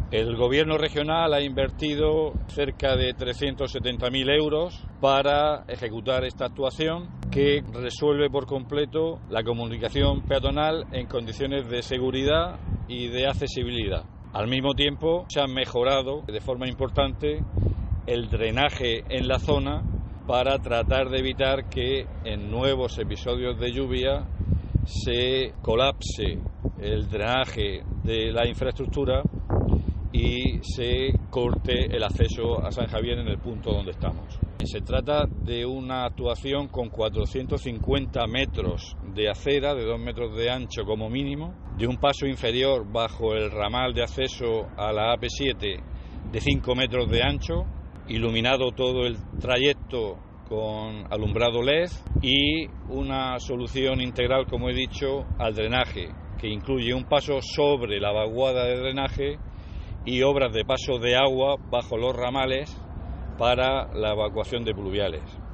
El Gobierno regional ha invertido cerca de 370.000 euros para ejecutar esta actuación que resuelve por completo la comunicación peatonal en condiciones de seguridad y de accesibilidad. Al mismo tiempo, se ha mejorado de forma importante el drenaje en la zona para tratar de evitar que en nuevos episodios de lluvia se colapse el drenaje de la infraestructura y se corte el acceso a San Javier en el punto donde estamos. Se trata de una actuación con 450 metros de acera, de 2 metros de ancho como mínimo, de un paso inferior bajo el ramal de acceso a la AP7 de 5 metros de ancho, iluminado todo el trayecto con alumbrado LED y una solución integral, como he dicho, al drenaje, que incluye un paso sobre la vaguada de drenaje y obras de paso de agua bajo los ramales para la evacuación de pluviales.